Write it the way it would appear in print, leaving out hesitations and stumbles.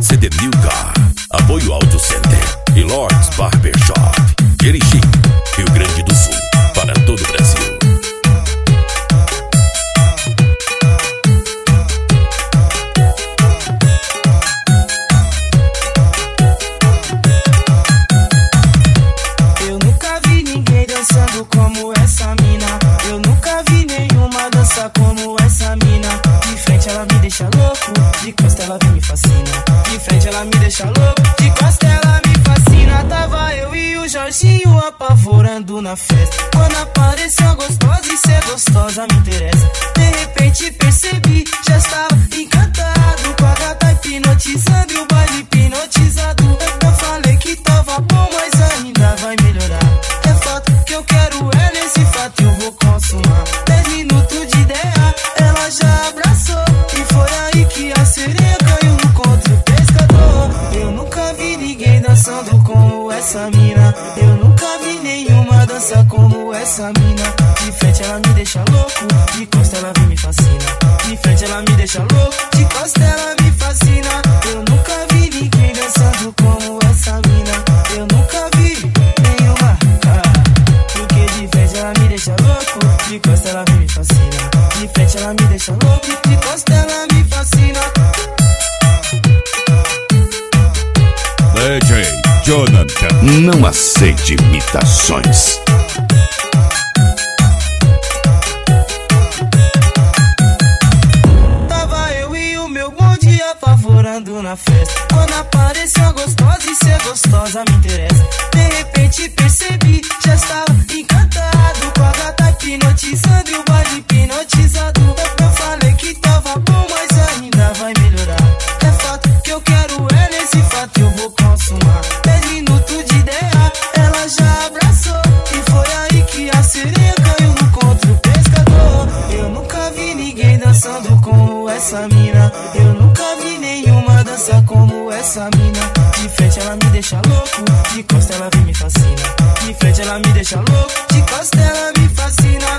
CD Milka, Apoio Audio Center e Lords Barbershop, Erechim, Rio Grande do Sul, para todo o Brasil. Eu nunca vi ninguém dançando como essa mina. Eu nunca vi nenhuma dança como essa mina. De frente ela me deixa louco, de costa ela vem me fascina. De frente ela me deixa louco, de costa ela me fascina. Tava eu e o Jorginho apavorando na festa. Quando apareceu a gostosa e ser gostosa me interessa. De repente percebi, já estava encantado com a gata hipnotizando e o baile hipnotizado. Eu falei que tava bom, mas ainda vai melhorar. É fato que eu quero, é nesse fato eu vou consumar. 10 minutos de ideia, ela já abraçou. E foi aí que a sereia caiu no contra o pescador. Eu nunca vi ninguém dançando como essa mina. Eu nunca vi nenhuma dança como essa mina. De frente ela me deixa louco, de costa ela vem me fascina. De frente ela me deixa louco, de costa ela me fascina. Eu nunca vi ninguém dançando como essa mina. Eu nunca vi nenhuma, porque de frente ela me deixa louco, de costa ela vem me fascina. De frente ela me deixa louco, de costa ela me fascina. DJ Jonathan, não aceite imitações. Tava eu e o meu bonde apavorando na festa. Quando apareceu a gostosa e ser gostosa me interessa. De repente percebi, já estava encantado com a gata hipnotizando e o baile hipnotizado. Eu falei que tava bom, mas ainda vai melhorar. É fato que eu quero, é nesse fato eu vou consumar. 10 minutos de ideia, ela já abraçou. E foi aí que a sereia caiu no contra o pescador. Eu nunca vi ninguém dançando como essa mina. Eu nunca vi nenhuma dança como essa mina. De frente ela me deixa louco, de costa ela vem me fascina. De frente ela me deixa louco, de costa ela me fascina.